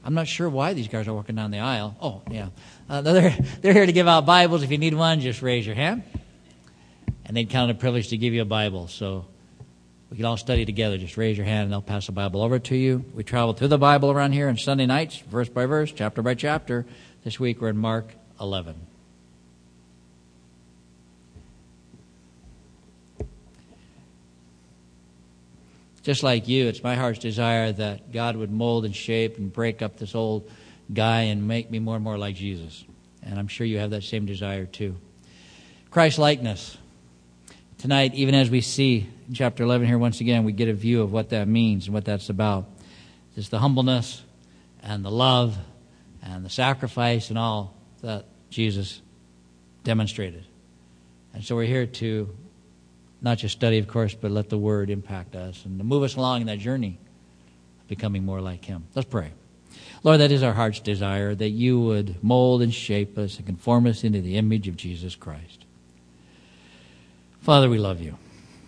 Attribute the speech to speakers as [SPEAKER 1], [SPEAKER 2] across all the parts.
[SPEAKER 1] I'm not sure why these guys are walking down the aisle. Oh, yeah. They're here to give out Bibles. If you need one, just raise your hand. And they'd count it a privilege to give you a Bible. So we can all study together. Just raise your hand and they'll pass the Bible over to you. We travel through the Bible around here on Sunday nights, verse by verse, chapter by chapter. This week we're in Mark 11. Just like you, it's my heart's desire that God would mold and shape and break up this old guy and make me more and more like Jesus. And I'm sure you have that same desire too. Christ-likeness. Tonight, even as we see in chapter 11 here once again, we get a view of what that means and what that's about. It's the humbleness and the love and the sacrifice and all that Jesus demonstrated. And so we're here to not just study, of course, but let the Word impact us and to move us along in that journey of becoming more like Him. Let's pray. Lord, that is our heart's desire, that you would mold and shape us and conform us into the image of Jesus Christ. Father, we love you.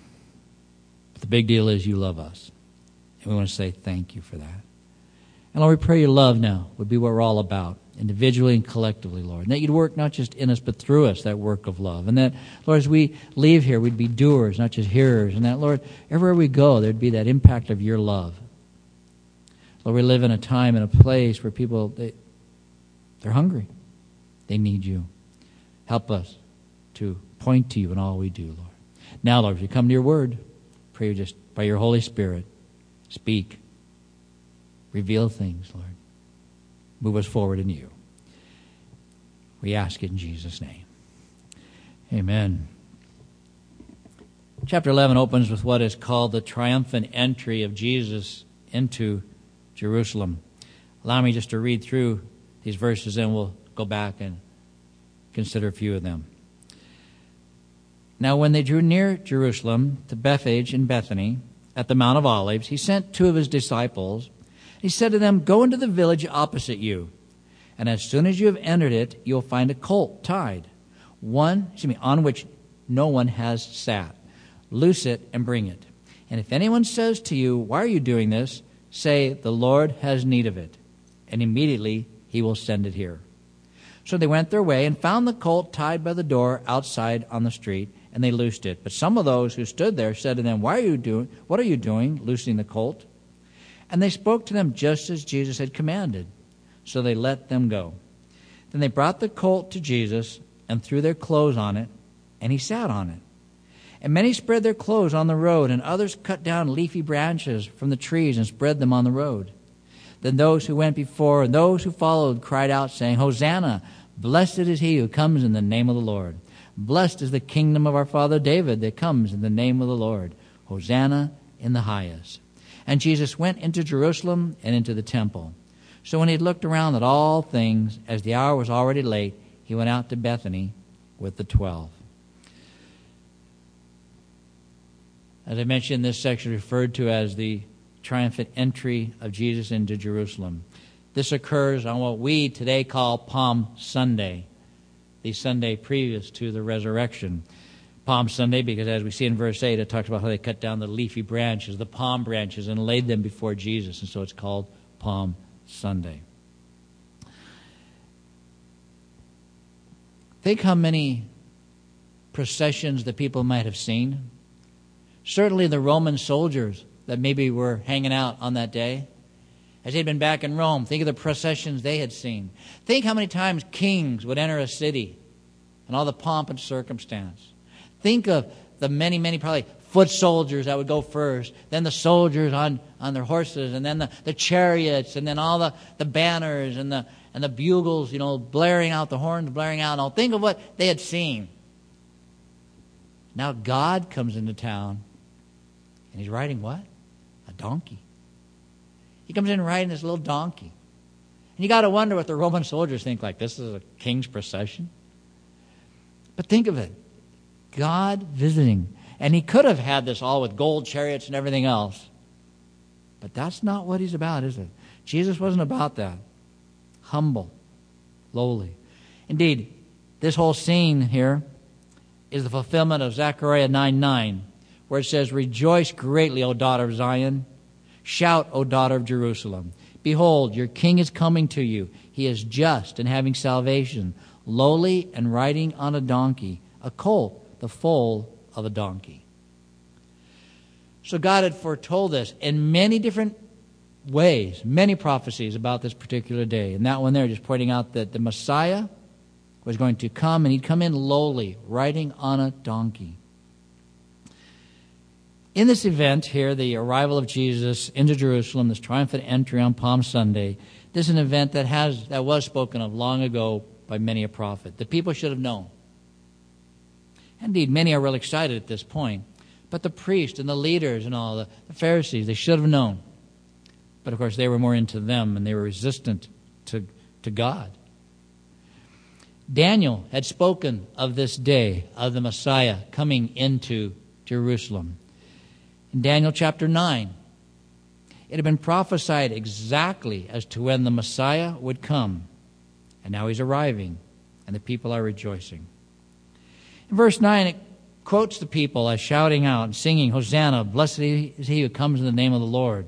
[SPEAKER 1] But the big deal is you love us. And we want to say thank you for that. And Lord, we pray your love now would be what we're all about, individually and collectively, Lord. And that you'd work not just in us, but through us, that work of love. And that, Lord, as we leave here, we'd be doers, not just hearers. And that, Lord, everywhere we go, there'd be that impact of your love. Lord, we live in a time and a place where people, they're hungry. They need you. Help us to point to you in all we do, Lord. Now, Lord, as we come to your word, pray just by your Holy Spirit, speak. Reveal things, Lord. Move us forward in you. We ask it in Jesus' name. Amen. Chapter 11 opens with what is called the triumphant entry of Jesus into Jerusalem. Allow me just to read through these verses and we'll go back and consider a few of them. Now when they drew near Jerusalem to Bethphage and Bethany at the Mount of Olives, he sent two of his disciples. He said to them, "Go into the village opposite you, and as soon as you have entered it, you'll find a colt tied, on which no one has sat. Loose it and bring it. And if anyone says to you, 'Why are you doing this?' say, 'The Lord has need of it,' and immediately he will send it here." So they went their way and found the colt tied by the door outside on the street, and they loosed it. But some of those who stood there said to them, "What are you doing, loosing the colt?" And they spoke to them just as Jesus had commanded. So they let them go. Then they brought the colt to Jesus and threw their clothes on it, and he sat on it. And many spread their clothes on the road, and others cut down leafy branches from the trees and spread them on the road. Then those who went before and those who followed cried out, saying, "Hosanna! Blessed is he who comes in the name of the Lord. Blessed is the kingdom of our father David that comes in the name of the Lord. Hosanna in the highest." And Jesus went into Jerusalem and into the temple. So when he had looked around at all things, as the hour was already late, he went out to Bethany with the 12. As I mentioned, this section is referred to as the triumphant entry of Jesus into Jerusalem. This occurs on what we today call Palm Sunday, the Sunday previous to the resurrection. Palm Sunday, because as we see in verse 8, it talks about how they cut down the leafy branches, the palm branches, and laid them before Jesus. And so it's called Palm Sunday. Think how many processions that people might have seen. Certainly the Roman soldiers that maybe were hanging out on that day. As they'd been back in Rome, think of the processions they had seen. Think how many times kings would enter a city and all the pomp and circumstance. Think of the many, many probably foot soldiers that would go first, then the soldiers on their horses, and then the chariots, and then all the banners and the bugles, blaring out, the horns blaring out. Now think of what they had seen. Now God comes into town, and he's riding what? A donkey. He comes in riding this little donkey. And you got to wonder what the Roman soldiers think, like this is a king's procession. But think of it. God visiting. And he could have had this all with gold chariots and everything else. But that's not what he's about, is it? Jesus wasn't about that. Humble, lowly. Indeed, this whole scene here is the fulfillment of Zechariah 9:9, where it says, "Rejoice greatly, O daughter of Zion. Shout, O daughter of Jerusalem. Behold, your king is coming to you. He is just and having salvation, lowly and riding on a donkey, a colt, the foal of a donkey. So God had foretold this in many different ways, many prophecies about this particular day. And that one there just pointing out that the Messiah was going to come, and he'd come in lowly, riding on a donkey. In this event here, the arrival of Jesus into Jerusalem, this triumphant entry on Palm Sunday, this is an event that was spoken of long ago by many a prophet. The people should have known. Indeed, many are real excited at this point. But the priests and the leaders and all, the Pharisees, they should have known. But of course, they were more into them, and they were resistant to God. Daniel had spoken of this day of the Messiah coming into Jerusalem. In Daniel chapter 9, it had been prophesied exactly as to when the Messiah would come. And now he's arriving, and the people are rejoicing. In verse 9, it quotes the people as shouting out and singing, Hosanna, blessed is he who comes in the name of the Lord.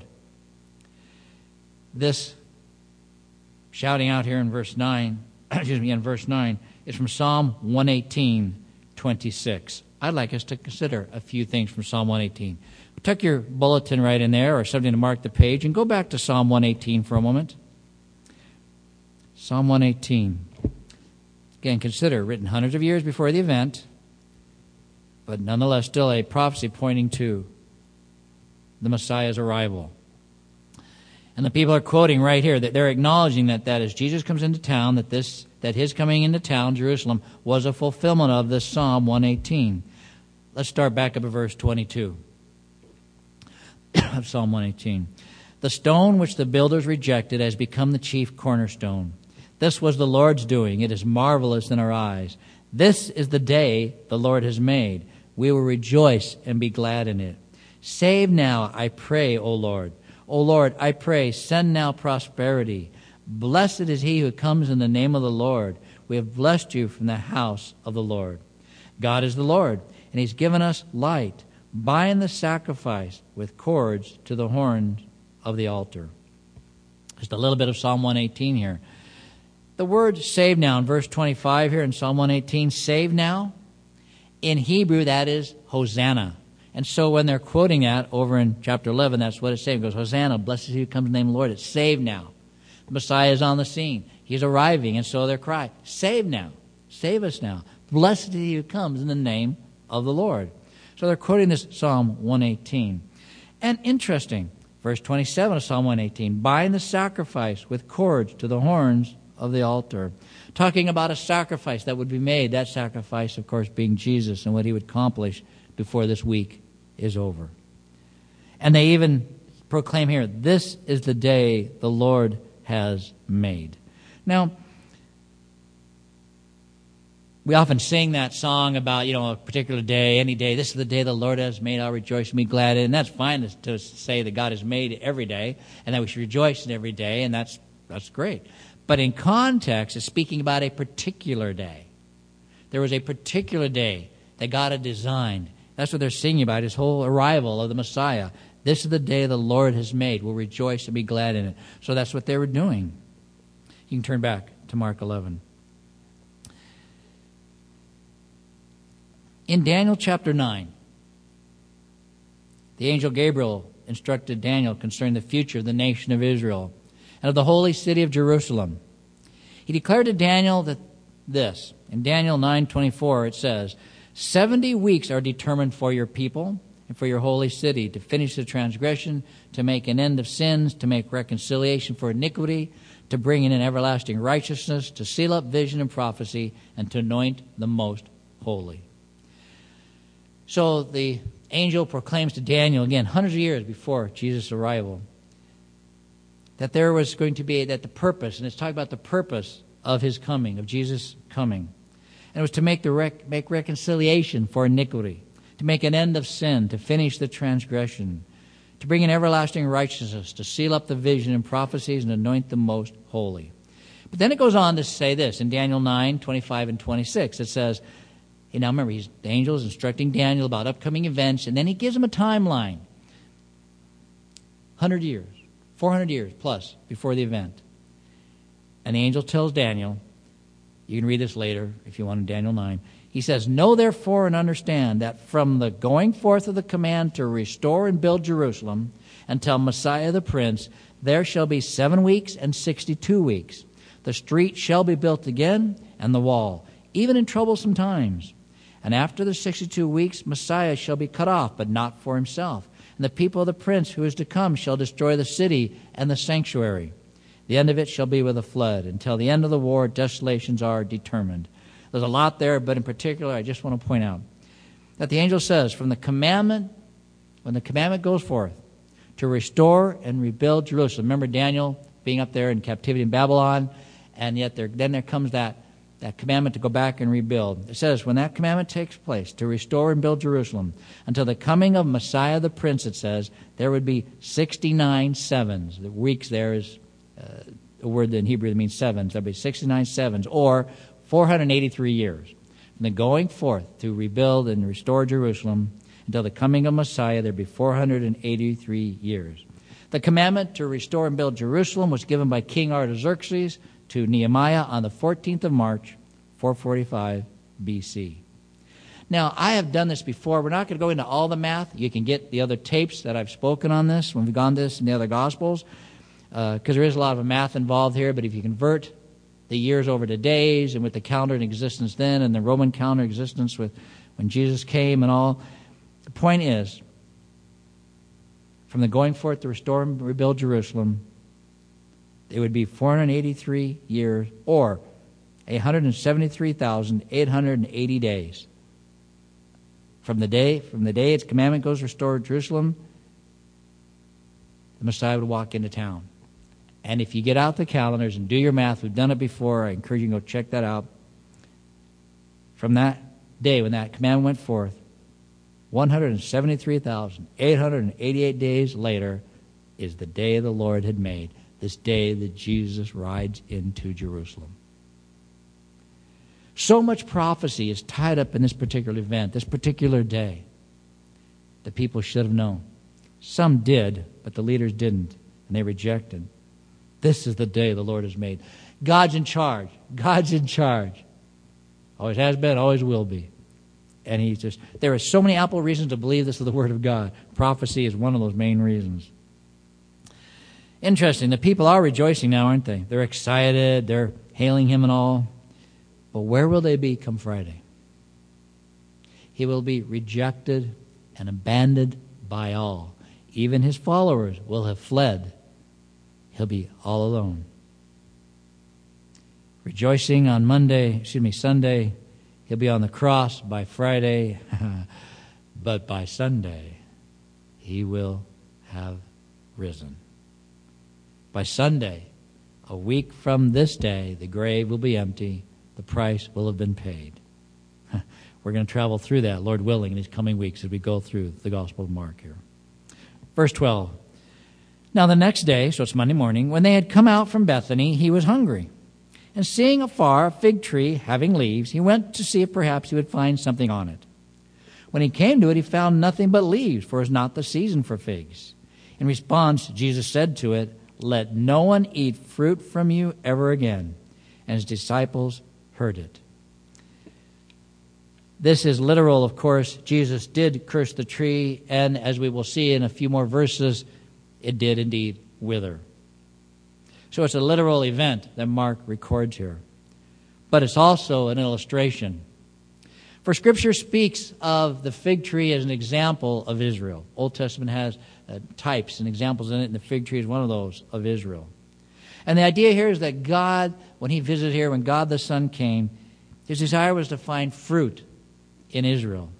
[SPEAKER 1] This shouting out here in verse 9, is from Psalm 118, 26. I'd like us to consider a few things from Psalm 118. Tuck your bulletin right in there or something to mark the page and go back to Psalm 118 for a moment. Psalm 118. Again, consider, written hundreds of years before the event, but nonetheless still a prophecy pointing to the Messiah's arrival. And the people are quoting right here that they're acknowledging that as Jesus comes into town, that his coming into town, Jerusalem, was a fulfillment of this Psalm 118. Let's start back up at verse 22 of Psalm 118. The stone which the builders rejected has become the chief cornerstone. This was the Lord's doing. It is marvelous in our eyes. This is the day the Lord has made. We will rejoice and be glad in it. Save now, I pray, O Lord. O Lord, I pray, send now prosperity. Blessed is he who comes in the name of the Lord. We have blessed you from the house of the Lord. God is the Lord, and he's given us light. Bind the sacrifice with cords to the horns of the altar. Just a little bit of Psalm 118 here. The word save now in verse 25 here in Psalm 118, save now, in Hebrew that is Hosanna. And so when they're quoting that over in chapter 11, that's what it's saying. It goes, Hosanna, blessed is he who comes in the name of the Lord. It's save now. The Messiah is on the scene. He's arriving, and so they're crying, save now. Save us now. Blessed is he who comes in the name of the Lord. So they're quoting this Psalm 118. And interesting, verse 27 of Psalm 118, bind the sacrifice with cords to the horns of the altar. Talking about a sacrifice that would be made, that sacrifice, of course, being Jesus and what he would accomplish before this week is over. And they even proclaim here, this is the day the Lord has made. Now, we often sing that song about, a particular day, any day. This is the day the Lord has made. I'll rejoice and be glad in it. And that's fine to say that God has made every day and that we should rejoice in every day, and that's great. But in context, it's speaking about a particular day. There was a particular day that God had designed. That's what they're singing about, his whole arrival of the Messiah. This is the day the Lord has made. We'll rejoice and be glad in it. So that's what they were doing. You can turn back to Mark 11. In Daniel chapter 9, the angel Gabriel instructed Daniel concerning the future of the nation of Israel and of the holy city of Jerusalem. He declared to Daniel that this, in Daniel 9:24, it says, 70 weeks are determined for your people and for your holy city, to finish the transgression, to make an end of sins, to make reconciliation for iniquity, to bring in an everlasting righteousness, to seal up vision and prophecy, and to anoint the most holy. So the angel proclaims to Daniel, again, hundreds of years before Jesus' arrival, that there was going to be, that the purpose, and it's talking about the purpose of his coming, of Jesus' coming. And it was to make reconciliation for iniquity, to make an end of sin, to finish the transgression, to bring in everlasting righteousness, to seal up the vision and prophecies, and anoint the most holy. But then it goes on to say this, in Daniel 9:25 and 26, it says, now remember, the angel is instructing Daniel about upcoming events, and then he gives him a timeline. 100 years, 400 years plus before the event. And the angel tells Daniel, you can read this later if you want in Daniel 9. He says, know therefore and understand that from the going forth of the command to restore and build Jerusalem until Messiah the Prince, there shall be 7 weeks and 62 weeks. The street shall be built again, and the wall, even in troublesome times. And after the 62 weeks, Messiah shall be cut off, but not for himself. And the people of the prince who is to come shall destroy the city and the sanctuary. The end of it shall be with a flood. Until the end of the war, desolations are determined. There's a lot there, but in particular, I just want to point out that the angel says, from the commandment, when the commandment goes forth, to restore and rebuild Jerusalem. Remember Daniel being up there in captivity in Babylon, and yet then there comes that commandment to go back and rebuild. It says, when that commandment takes place, to restore and build Jerusalem, until the coming of Messiah the Prince, it says, there would be 69 sevens. The weeks there is a word in Hebrew that means sevens. There would be 69 sevens, or 483 years. From the going forth to rebuild and restore Jerusalem until the coming of Messiah, there would be 483 years. The commandment to restore and build Jerusalem was given by King Artaxerxes to Nehemiah on the 14th of March, 445 BC. Now, I have done this before. We're not going to go into all the math. You can get the other tapes that I've spoken on this when we've gone to this in the other Gospels, because there is a lot of math involved here. But if you convert the years over to days, and with the calendar in existence then and the Roman calendar in existence with when Jesus came and all, the point is, from the going forth to restore and rebuild Jerusalem, it would be 483 years, or 173,880 days. From the day its commandment goes to restore Jerusalem, the Messiah would walk into town. And if you get out the calendars and do your math, we've done it before, I encourage you to go check that out. From that day when that commandment went forth, 173,888 days later is the day the Lord had made, this day that Jesus rides into Jerusalem. So much prophecy is tied up in this particular event, this particular day. The people should have known. Some did, but the leaders didn't, and they rejected. This is the day the Lord has made. God's in charge. God's in charge. Always has been, always will be. And there are so many ample reasons to believe this is the Word of God. Prophecy is one of those main reasons. Interesting, the people are rejoicing now, aren't they? They're excited, they're hailing Him and all. But where will they be come Friday? He will be rejected and abandoned by all. Even His followers will have fled. He'll be all alone. Rejoicing on Sunday, He'll be on the cross by Friday, but by Sunday, He will have risen. By Sunday, a week from this day, the grave will be empty. The price will have been paid. We're going to travel through that, Lord willing, in these coming weeks as we go through the Gospel of Mark here. Verse 12. Now the next day, so it's Monday morning, when they had come out from Bethany, He was hungry. And seeing afar a fig tree having leaves, He went to see if perhaps He would find something on it. When He came to it, He found nothing but leaves, for it is not the season for figs. In response, Jesus said to it, let no one eat fruit from you ever again. And His disciples heard it. This is literal, of course. Jesus did curse the tree, and as we will see in a few more verses, it did indeed wither. So it's a literal event that Mark records here. But it's also an illustration. For Scripture speaks of the fig tree as an example of Israel. Old Testament has types and examples in it, and the fig tree is one of those of Israel. And the idea here is that God, when He visited here, when God the Son came, His desire was to find fruit in Israel.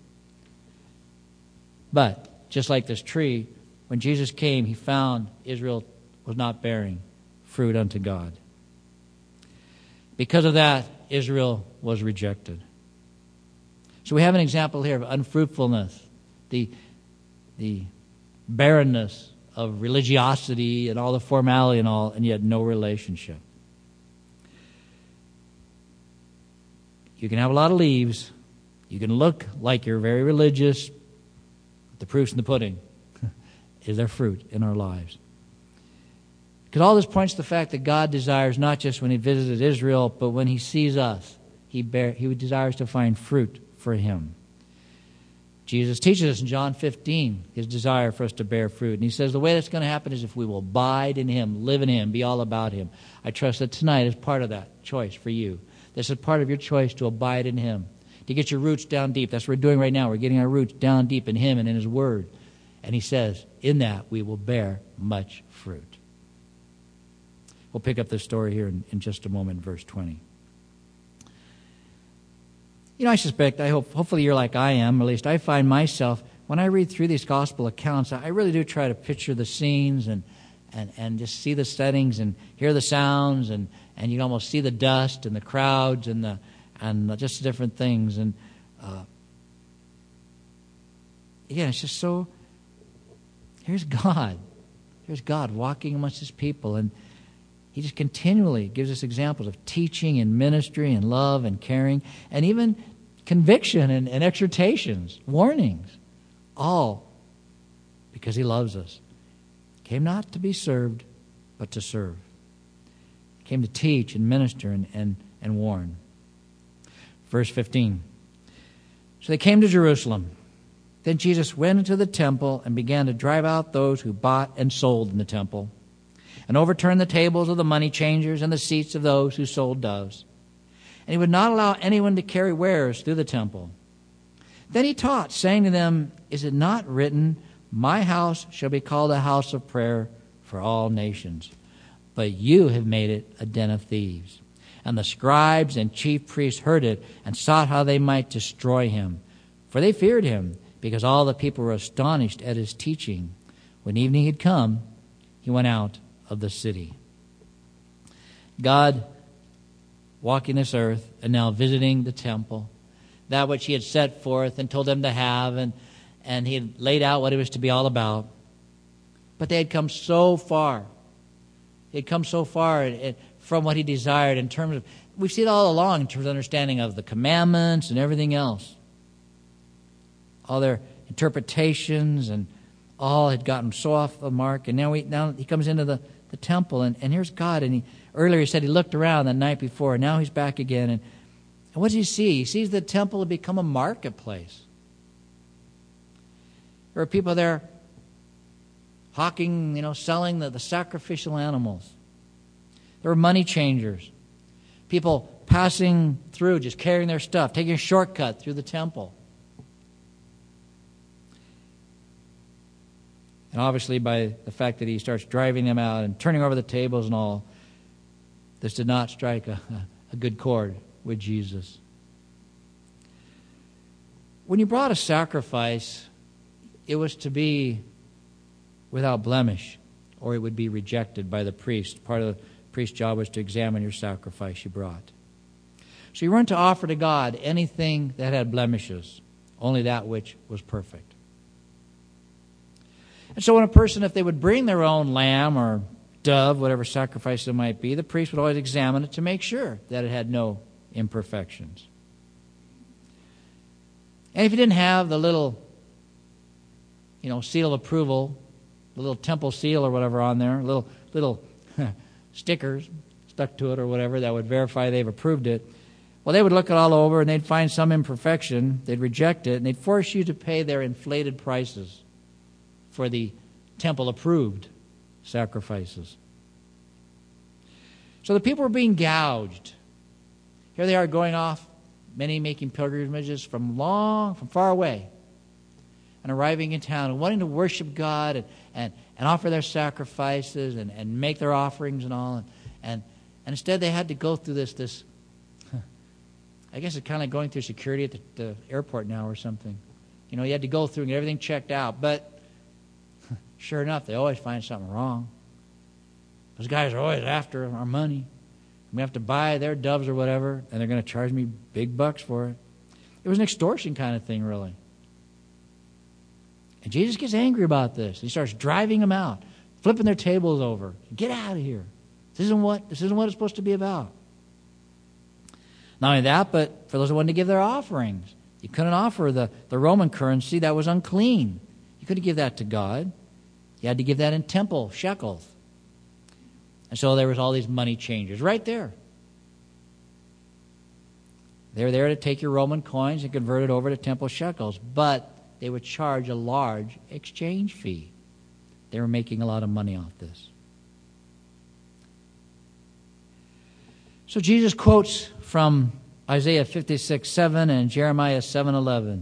[SPEAKER 1] But, just like this tree, when Jesus came, He found Israel was not bearing fruit unto God. Because of that, Israel was rejected. So we have an example here of unfruitfulness, the barrenness of religiosity and all the formality and all, and yet no relationship. You can have a lot of leaves. You can look like you're very religious. The proof's in the pudding. Is there fruit in our lives? Because all this points to the fact that God desires not just when he visited Israel, but when he sees us, he desires to find fruit for him. Jesus teaches us in John 15 his desire for us to bear fruit. And he says the way that's going to happen is if we will abide in him, live in him, be all about him. I trust that tonight is part of that choice for you. This is part of your choice to abide in him, to get your roots down deep. That's what we're doing right now. We're getting our roots down deep in him and in his word. And he says, in that we will bear much fruit. We'll pick up this story here in just a moment, verse 20. You know, I suspect, hopefully you're like I am, or at least I find myself, when I read through these gospel accounts, I really do try to picture the scenes and just see the settings and hear the sounds, and you can almost see the dust and the crowds and just the different things. And again, it's just so, here's God walking amongst his people, and he just continually gives us examples of teaching and ministry and love and caring and even conviction and exhortations, warnings, all because he loves us. He came not to be served, but to serve. He came to teach and minister and warn. Verse 15. So they came to Jerusalem. Then Jesus went into the temple and began to drive out those who bought and sold in the temple, and overturned the tables of the money changers and the seats of those who sold doves. And he would not allow anyone to carry wares through the temple. Then he taught, saying to them, is it not written, my house shall be called a house of prayer for all nations? But you have made it a den of thieves. And the scribes and chief priests heard it and sought how they might destroy him. For they feared him, because all the people were astonished at his teaching. When evening had come, he went out of the city. God walking this earth and now visiting the temple, that which he had set forth and told them to have, and he had laid out what it was to be all about. But they had come so far. They had come so far from what he desired in terms of, we've seen it all along in terms of understanding of the commandments and everything else. All their interpretations and all had gotten so off the mark, and now he comes into the temple, and here's God. And earlier he said he looked around the night before, and now he's back again. And what does he see? He sees the temple had become a marketplace. There are people there hawking, selling the sacrificial animals. There were money changers, people passing through, just carrying their stuff, taking a shortcut through the temple. And obviously by the fact that he starts driving them out and turning over the tables and all, this did not strike a good chord with Jesus. When you brought a sacrifice, it was to be without blemish, or it would be rejected by the priest. Part of the priest's job was to examine your sacrifice you brought. So you weren't to offer to God anything that had blemishes, only that which was perfect. And so when a person, if they would bring their own lamb or dove, whatever sacrifice it might be, the priest would always examine it to make sure that it had no imperfections. And if you didn't have the little, seal of approval, the little temple seal or whatever on there, little stickers stuck to it or whatever that would verify they've approved it, well, they would look it all over and they'd find some imperfection, they'd reject it, and they'd force you to pay their inflated prices for the temple-approved sacrifices. So the people were being gouged. Here they are going off, many making pilgrimages from far away, and arriving in town and wanting to worship God and offer their sacrifices and make their offerings and all. And instead they had to go through this I guess it's kind of like going through security at the airport now or something. You had to go through and get everything checked out. But sure enough, they always find something wrong. Those guys are always after our money. We have to buy their doves or whatever, and they're going to charge me big bucks for it. It was an extortion kind of thing, really. And Jesus gets angry about this. He starts driving them out, flipping their tables over. Get out of here. This isn't what it's supposed to be about. Not only that, but for those who wanted to give their offerings, you couldn't offer the Roman currency that was unclean. You couldn't give that to God. You had to give that in temple shekels, And so there was all these money changers right there. They were there to take your Roman coins and convert it over to temple shekels, but they would charge a large exchange fee. They were making a lot of money off this. So Jesus quotes from Isaiah 56:7 and Jeremiah 7:11.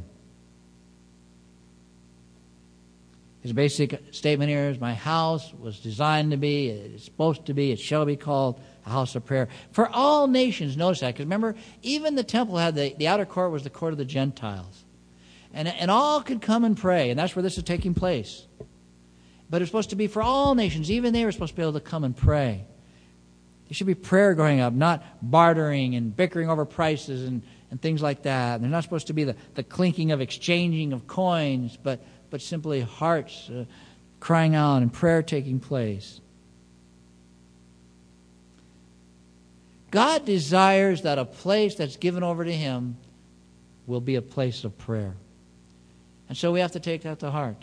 [SPEAKER 1] His basic statement here is, my house was designed to be, it's supposed to be, it shall be called a house of prayer for all nations. Notice that, because remember, even the temple had the outer court was the court of the Gentiles. And all could come and pray, and that's where this is taking place. But it's supposed to be for all nations. Even they were supposed to be able to come and pray. There should be prayer going up, not bartering and bickering over prices and things like that. They're not supposed to be the clinking of exchanging of coins, but simply hearts crying out and prayer taking place. God desires that a place that's given over to Him will be a place of prayer. And so we have to take that to heart.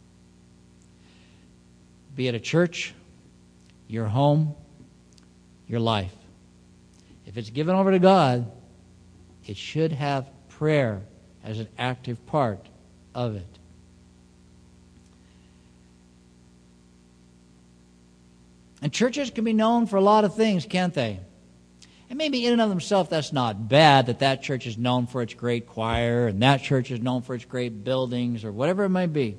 [SPEAKER 1] Be it a church, your home, your life. If it's given over to God, it should have prayer as an active part of it. And churches can be known for a lot of things, can't they? And maybe in and of themselves that's not bad, that church is known for its great choir and that church is known for its great buildings or whatever it might be.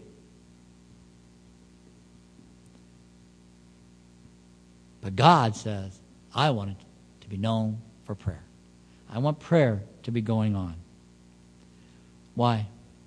[SPEAKER 1] But God says, I want it to be known for prayer. I want prayer to be going on. Why?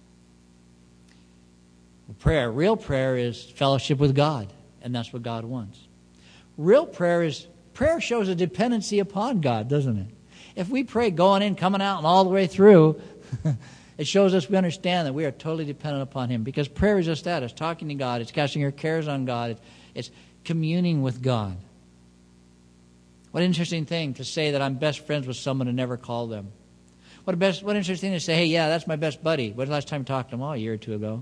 [SPEAKER 1] Well, real prayer is fellowship with God, and that's what God wants. Real prayer shows a dependency upon God, doesn't it? If we pray going in, coming out, and all the way through, it shows us we understand that we are totally dependent upon Him. Because prayer is just that. It's talking to God. It's casting your cares on God. It's communing with God. What an interesting thing to say that I'm best friends with someone and never call them. What an interesting thing to say, hey, yeah, that's my best buddy. When's the last time you talked to him? Oh, a year or two ago.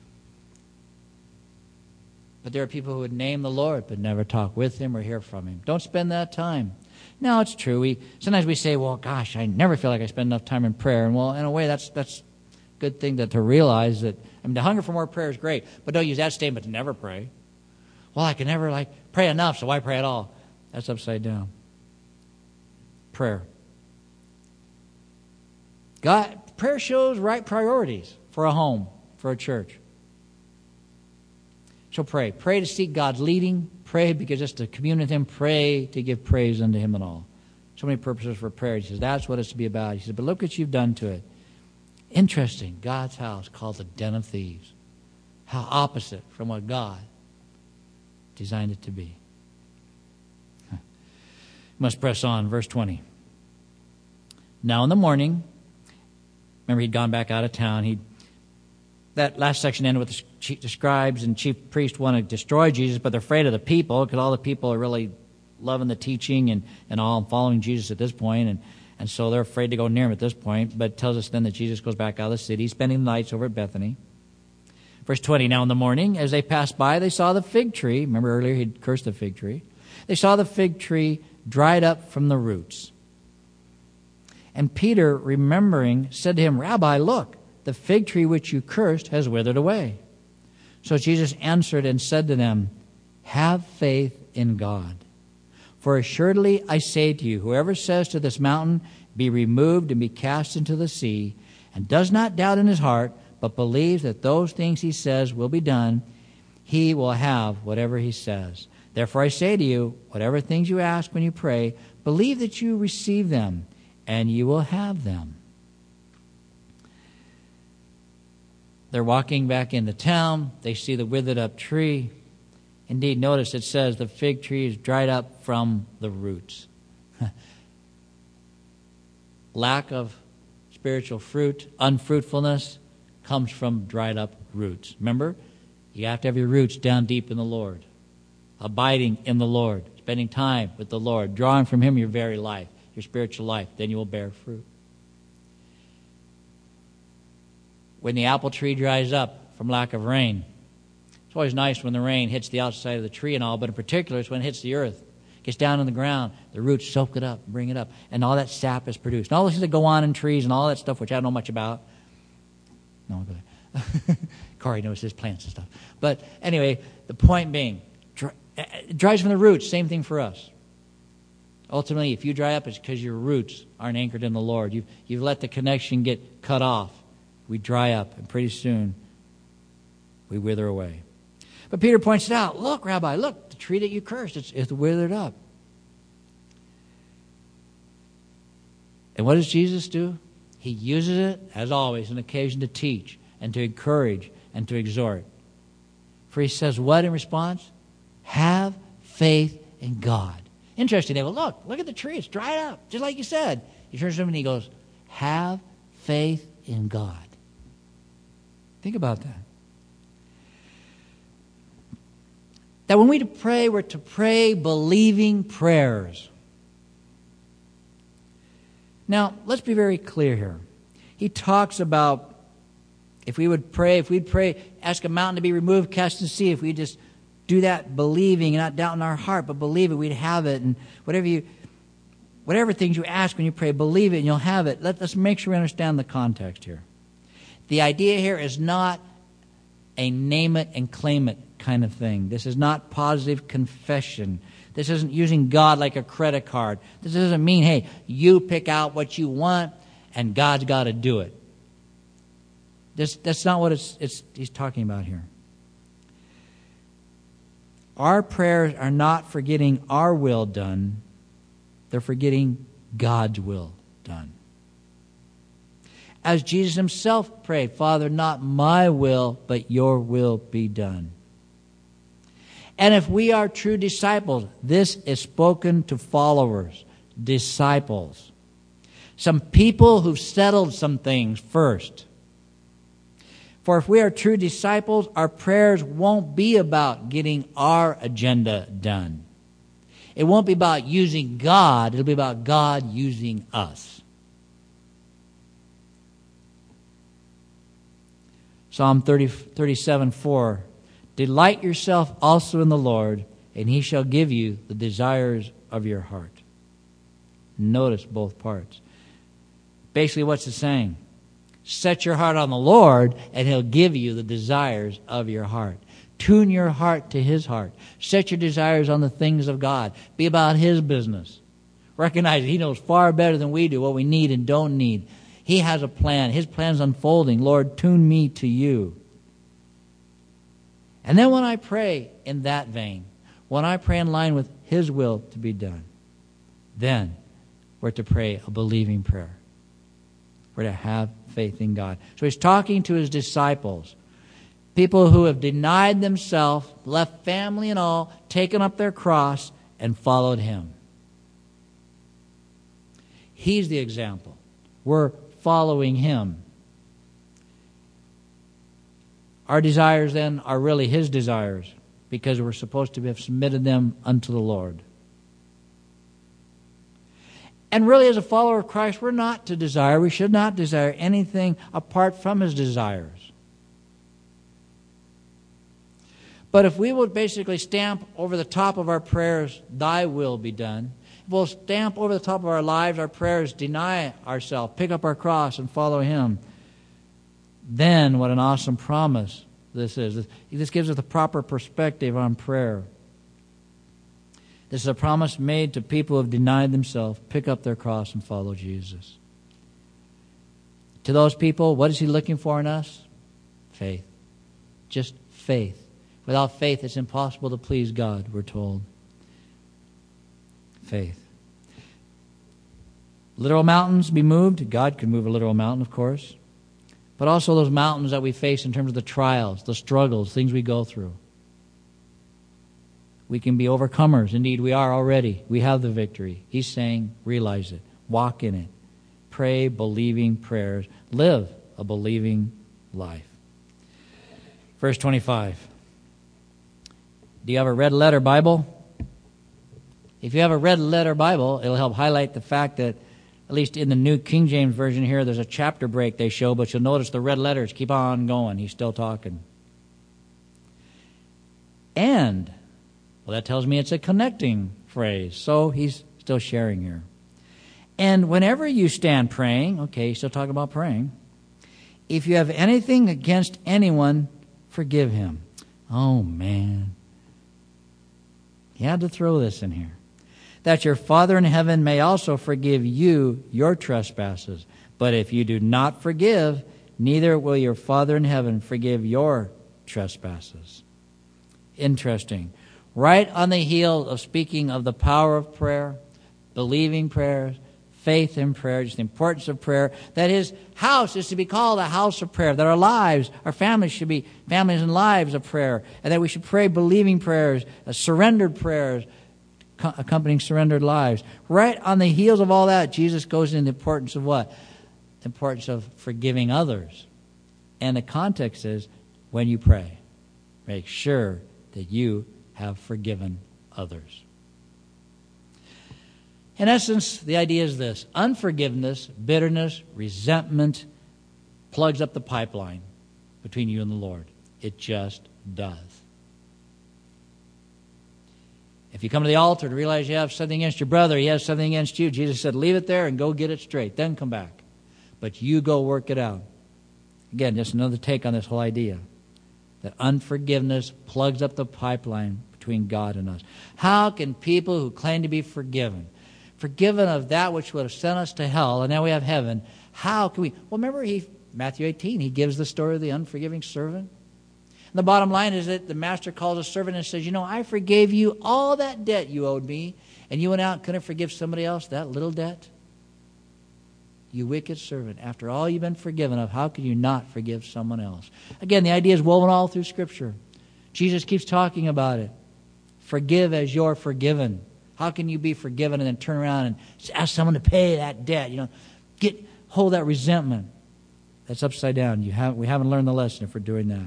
[SPEAKER 1] But there are people who would name the Lord but never talk with Him or hear from Him. Don't spend that time. Now, it's true. Sometimes we say, well, gosh, I never feel like I spend enough time in prayer. And, well, in a way, that's a good thing to realize that, the hunger for more prayer is great, but don't use that statement to never pray. Well, I can never, pray enough, so why pray at all? That's upside down. Prayer. Prayer shows right priorities for a home, for a church. So pray. Pray to seek God's leading. Pray because just to commune with Him. Pray to give praise unto Him and all. So many purposes for prayer. He says, that's what it's to be about. He says, but look what you've done to it. Interesting. God's house called the den of thieves. How opposite from what God designed it to be. Must press on. Verse 20. Now in the morning, remember he'd gone back out of town. That last section ended with the scribes and chief priests want to destroy Jesus, but they're afraid of the people because all the people are really loving the teaching and all and following Jesus at this point, and so they're afraid to go near Him at this point. But it tells us then that Jesus goes back out of the city, spending the nights over at Bethany. Verse 20, now in the morning, as they passed by, they saw the fig tree. Remember earlier he'd cursed the fig tree. They saw the fig tree dried up from the roots. And Peter, remembering, said to him, Rabbi, look, the fig tree which you cursed has withered away. So Jesus answered and said to them, have faith in God. For assuredly I say to you, whoever says to this mountain, be removed and be cast into the sea, and does not doubt in his heart, but believes that those things he says will be done, he will have whatever he says. Therefore I say to you, whatever things you ask when you pray, believe that you receive them, and you will have them. They're walking back into town. They see the withered up tree. Indeed, notice it says the fig tree is dried up from the roots. Lack of spiritual fruit, unfruitfulness, comes from dried up roots. Remember, you have to have your roots down deep in the Lord, abiding in the Lord, spending time with the Lord, drawing from Him your very life, your spiritual life. Then you will bear fruit. When the apple tree dries up from lack of rain, it's always nice when the rain hits the outside of the tree and all, but in particular it's when it hits the earth. Gets down in the ground, the roots soak it up, bring it up, and all that sap is produced. And all those things that go on in trees and all that stuff, which I don't know much about. No, go ahead. Corey knows his plants and stuff. But anyway, the point being, it dries from the roots. Same thing for us. Ultimately, if you dry up, it's because your roots aren't anchored in the Lord. You've let the connection get cut off. We dry up, and pretty soon we wither away. But Peter points it out. Look, Rabbi, look, the tree that you cursed, it's withered up. And what does Jesus do? He uses it, as always, an occasion to teach and to encourage and to exhort. For he says what in response? Have faith in God. Interesting. They go, look at the tree. It's dried up, just like you said. He turns to him and he goes, have faith in God. Think about that. That when we pray, we're to pray believing prayers. Now, let's be very clear here. He talks about if we'd pray, ask a mountain to be removed, cast in the sea, if we just do that believing and not doubt in our heart, but believe it, we'd have it. And whatever things you ask when you pray, believe it and you'll have it. Let's make sure we understand the context here. The idea here is not a name it and claim it kind of thing. This is not positive confession. This isn't using God like a credit card. This doesn't mean, hey, you pick out what you want and God's got to do it. That's not what he's talking about here. Our prayers are not for getting our will done. They're for getting God's will done. As Jesus himself prayed, Father, not my will, but your will be done. And if we are true disciples, this is spoken to followers, disciples. Some people who've settled some things first. For if we are true disciples, our prayers won't be about getting our agenda done. It won't be about using God. It'll be about God using us. Psalm 37:4. Delight yourself also in the Lord, and he shall give you the desires of your heart. Notice both parts. Basically, what's it saying? Set your heart on the Lord, and he'll give you the desires of your heart. Tune your heart to his heart. Set your desires on the things of God. Be about his business. Recognize that he knows far better than we do what we need and don't need. He has a plan. His plan's unfolding. Lord, tune me to you. And then when I pray in that vein, when I pray in line with his will to be done, then we're to pray a believing prayer. We're to have faith in God. So he's talking to his disciples, people who have denied themselves, left family and all, taken up their cross, and followed him. He's the example. We're following him. Our desires then are really his desires because we're supposed to have submitted them unto the Lord. And really, as a follower of Christ, we should not desire anything apart from his desires. But if we would basically stamp over the top of our prayers, thy will be done, if we'll stamp over the top of our lives, our prayers, deny ourselves, pick up our cross and follow him, then what an awesome promise this is. This gives us the proper perspective on prayer. This is a promise made to people who have denied themselves, pick up their cross and follow Jesus. To those people, what is he looking for in us? Faith. Just faith. Without faith, it's impossible to please God, we're told. Faith. Literal mountains be moved. God can move a literal mountain, of course. But also those mountains that we face in terms of the trials, the struggles, things we go through. We can be overcomers. Indeed, we are already. We have the victory. He's saying, realize it. Walk in it. Pray believing prayers. Live a believing life. Verse 25. Do you have a red letter Bible? If you have a red letter Bible, it'll help highlight the fact that, at least in the New King James Version here, there's a chapter break they show, but you'll notice the red letters keep on going. He's still talking. And, well, that tells me it's a connecting phrase. So he's still sharing here. And whenever you stand praying, okay, he's still talking about praying, if you have anything against anyone, forgive him. Oh, man. He had to throw this in here. That your Father in heaven may also forgive you your trespasses. But if you do not forgive, neither will your Father in heaven forgive your trespasses. Interesting. Right on the heel of speaking of the power of prayer, believing prayers, faith in prayer, just the importance of prayer, that his house is to be called a house of prayer, that our lives, our families should be families and lives of prayer, and that we should pray believing prayers, surrendered prayers, accompanying surrendered lives. Right on the heels of all that, Jesus goes into the importance of what? The importance of forgiving others. And the context is, when you pray, make sure that you have forgiven others. In essence, the idea is this: unforgiveness, bitterness, resentment plugs up the pipeline between you and the Lord. It just does. If you come to the altar to realize you have something against your brother, he has something against you, Jesus said, leave it there and go get it straight. Then come back. But you go work it out. Again, just another take on this whole idea that unforgiveness plugs up the pipeline between God and us. How can people who claim to be forgiven of that which would have sent us to hell, and now we have heaven, how can we? Well, remember, Matthew 18, he gives the story of the unforgiving servant. And the bottom line is that the master calls a servant and says, I forgave you all that debt you owed me, and you went out and couldn't forgive somebody else that little debt? You wicked servant, after all you've been forgiven of, how could you not forgive someone else? Again, the idea is woven all through Scripture. Jesus keeps talking about it. Forgive as you're forgiven. How can you be forgiven and then turn around and ask someone to pay that debt? Hold that resentment. That's upside down. We haven't learned the lesson if we're doing that.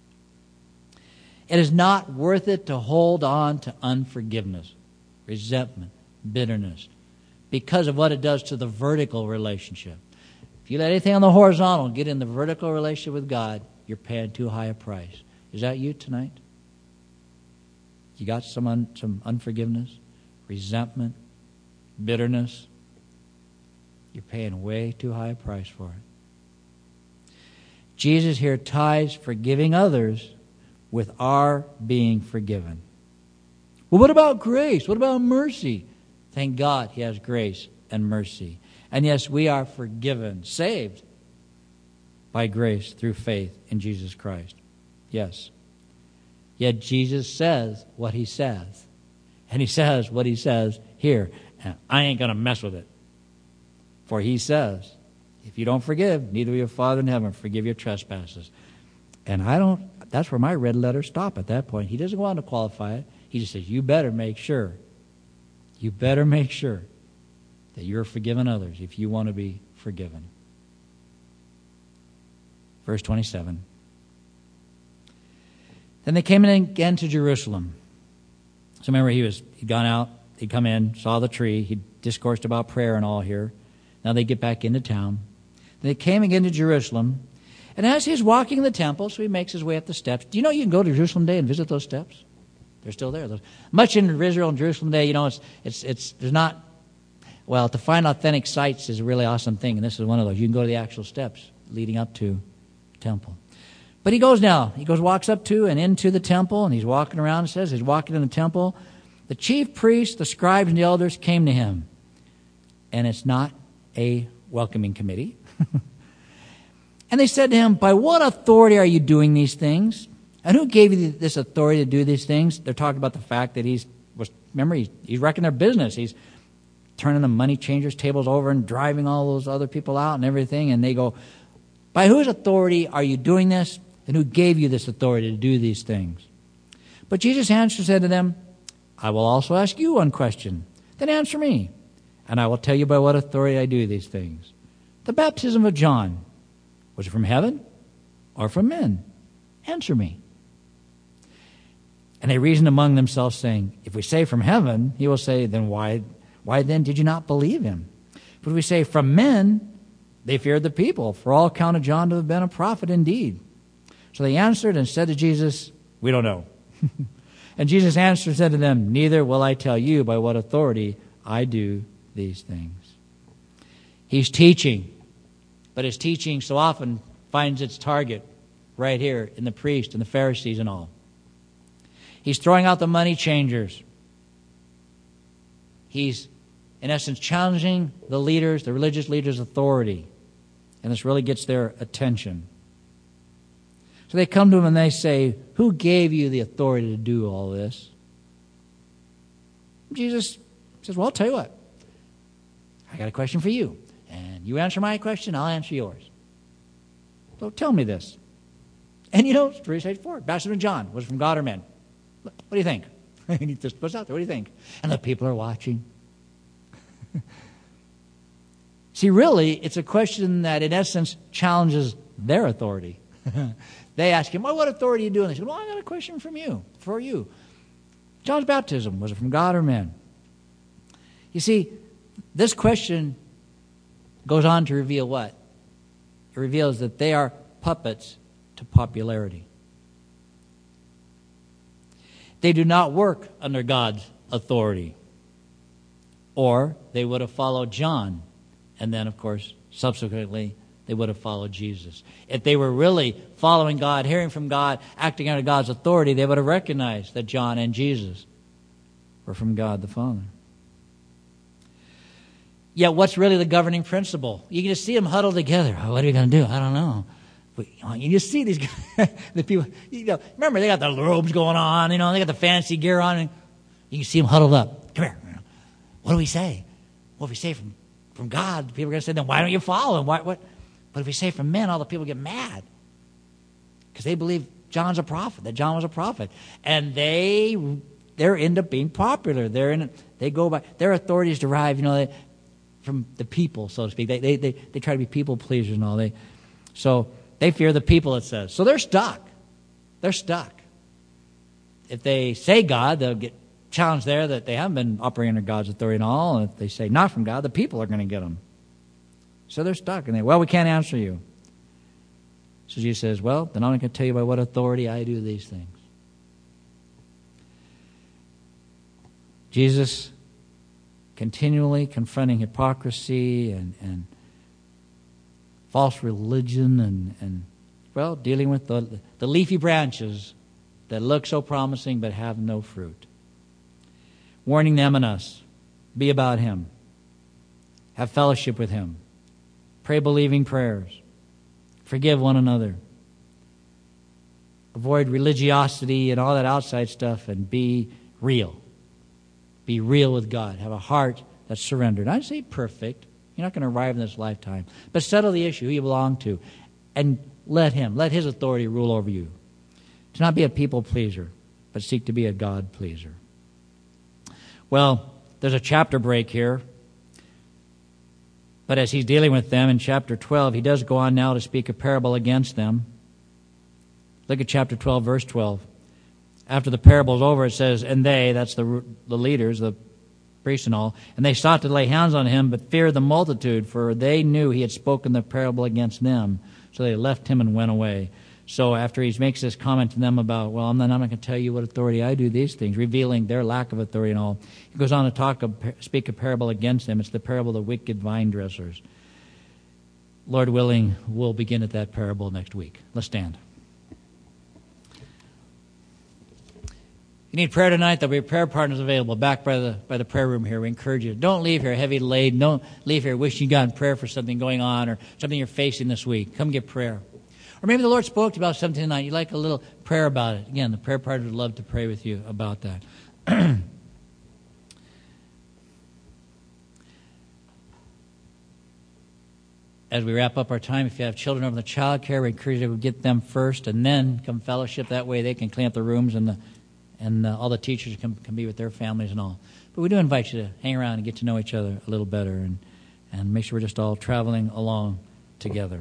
[SPEAKER 1] It is not worth it to hold on to unforgiveness, resentment, bitterness, because of what it does to the vertical relationship. If you let anything on the horizontal get in the vertical relationship with God, you're paying too high a price. Is that you tonight? You got some unforgiveness, resentment, bitterness? You're paying way too high a price for it. Jesus here ties forgiving others with our being forgiven. Well, what about grace? What about mercy? Thank God he has grace and mercy. And yes, we are forgiven, saved by grace through faith in Jesus Christ. Yes. Yet Jesus says what he says. And he says what he says here. And I ain't going to mess with it. For he says, if you don't forgive, neither will your Father in heaven forgive your trespasses. And that's where my red letters stop at that point. He doesn't want to qualify it. He just says, you better make sure that you're forgiving others if you want to be forgiven. Verse 27. Then they came in again to Jerusalem. So remember, he'd gone out, he'd come in, saw the tree, he discoursed about prayer and all here. Now they get back into town. They came again to Jerusalem. And as he's walking the temple, so he makes his way up the steps. Do you know you can go to Jerusalem Day and visit those steps? They're still there. Much in Israel and Jerusalem Day, there's not, well, to find authentic sites is a really awesome thing, and this is one of those. You can go to the actual steps leading up to the temple. But he walks up to and into the temple, and he's walking around, it says, he's walking in the temple. The chief priests, the scribes, and the elders came to him. And it's not a welcoming committee. And they said to him, by what authority are you doing these things? And who gave you this authority to do these things? They're talking about the fact that he's wrecking their business. He's turning the money changers' tables over and driving all those other people out and everything. And they go, by whose authority are you doing this? And who gave you this authority to do these things? But Jesus answered and said to them, I will also ask you one question. Then answer me, and I will tell you by what authority I do these things. The baptism of John, was it from heaven or from men? Answer me. And they reasoned among themselves, saying, if we say from heaven, he will say, then why then did you not believe him? But if we say from men, they feared the people, for all counted John to have been a prophet indeed. So they answered and said to Jesus, we don't know. And Jesus answered and said to them, neither will I tell you by what authority I do these things. He's teaching, but his teaching so often finds its target right here in the priests and the Pharisees and all. He's throwing out the money changers. He's, in essence, challenging the leaders, the religious leaders' authority. And this really gets their attention. So they come to him and they say, who gave you the authority to do all this? Jesus says, well, I'll tell you what. I got a question for you. And you answer my question, I'll answer yours. So tell me this. And it's pretty straightforward. Baptism of John was from God or men. What do you think? He just puts out there, what do you think? And the people are watching. See, really, it's a question that, in essence, challenges their authority. They ask him, well, what authority are you doing? They say, well, I got a question for you. John's baptism, was it from God or men? You see, this question goes on to reveal what? It reveals that they are puppets to popularity. They do not work under God's authority. Or they would have followed John. And then, of course, subsequently, they would have followed Jesus. If they were really following God, hearing from God, acting under God's authority, they would have recognized that John and Jesus were from God the Father. Yet what's really the governing principle? You can just see them huddled together. Oh, what are we going to do? I don't know. You just see these guys, the people, remember they got the robes going on, they got the fancy gear on. And you can see them huddled up. Come here. What do we say? Well, if we say from God, people are going to say, then why don't you follow him? What? But if we say from men, all the people get mad. Because they believe John's a prophet, that John was a prophet. And they end up being popular. They go by, their authority is derived, from the people, so to speak. They try to be people pleasers and all. So they fear the people, it says. So they're stuck. They're stuck. If they say God, they'll get challenged there that they haven't been operating under God's authority and all. And if they say not from God, the people are going to get them. So they're stuck. And we can't answer you. So Jesus says, well, then I'm going to tell you by what authority I do these things. Jesus continually confronting hypocrisy and false religion and dealing with the leafy branches that look so promising but have no fruit. Warning them and us, be about him. Have fellowship with him. Pray believing prayers. Forgive one another. Avoid religiosity and all that outside stuff and be real. Be real with God. Have a heart that's surrendered. I say perfect. You're not going to arrive in this lifetime. But settle the issue who you belong to. And let his authority rule over you. Do not be a people pleaser, but seek to be a God pleaser. Well, there's a chapter break here. But as he's dealing with them in chapter 12, he does go on now to speak a parable against them. Look at chapter 12, verse 12. After the parable's over, it says, and they, that's the leaders, the priests and all, and they sought to lay hands on him, but feared the multitude, for they knew he had spoken the parable against them. So they left him and went away. So after he makes this comment to them about, well, I'm not going to tell you what authority I do these things, revealing their lack of authority and all, he goes on to speak a parable against them. It's the parable of the wicked vine dressers. Lord willing, we'll begin at that parable next week. Let's stand. If you need prayer tonight, there'll be prayer partners available back by the prayer room here. We encourage you. Don't leave here heavy laden. Don't leave here wishing you got in prayer for something going on or something you're facing this week. Come get prayer. Or maybe the Lord spoke to you about something tonight. You'd like a little prayer about it. Again, the prayer partners would love to pray with you about that. As we wrap up our time, if you have children over in the child care, we encourage you to get them first and then come fellowship. That way they can clean up the rooms and all the teachers can be with their families and all. But we do invite you to hang around and get to know each other a little better and make sure we're just all traveling along together.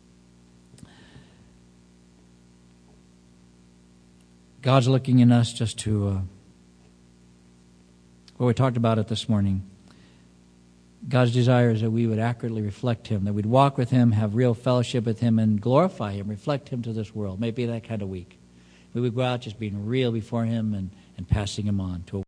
[SPEAKER 1] God's looking in us just to, we talked about it this morning. God's desire is that we would accurately reflect him, that we'd walk with him, have real fellowship with him, and glorify him, reflect him to this world. Maybe that kind of week. We would go out just being real before him and and passing him on to a